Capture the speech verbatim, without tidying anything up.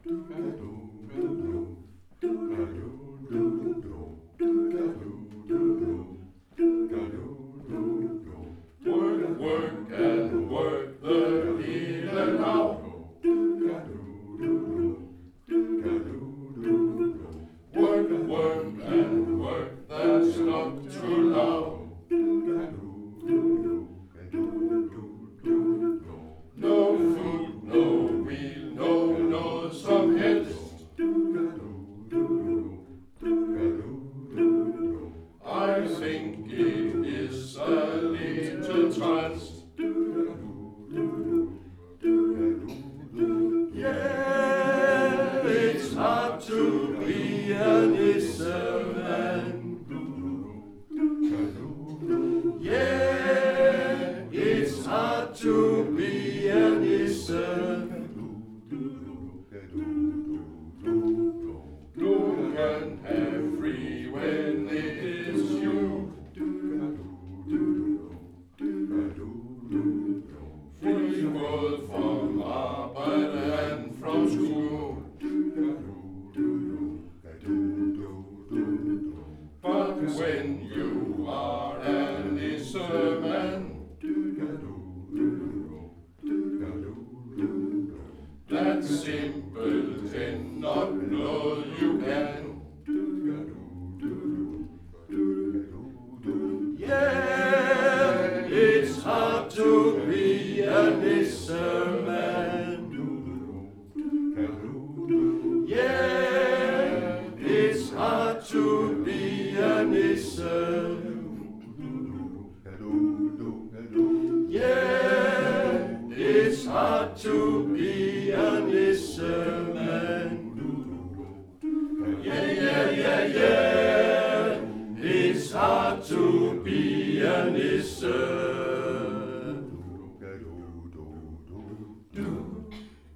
Work and work the hele dag. Work, work and work, that's not too loud. No food, no meal, no noget som helst. I think it is a little trance. Yeah, it's hard to be a nisseman. Yeah, it's hard to be a nisseman. You can have free when it is you. Free both from arbejde and from school. But when you are an nisseman, that's simpelthen not noget you can. Yeah, it's hard to be a nisseman. Yeah, it's hard to be a nisseman. Yeah, it's hard to be a nisseman. Yeah, yeah, yeah, yeah. It's hard to be a nisseman.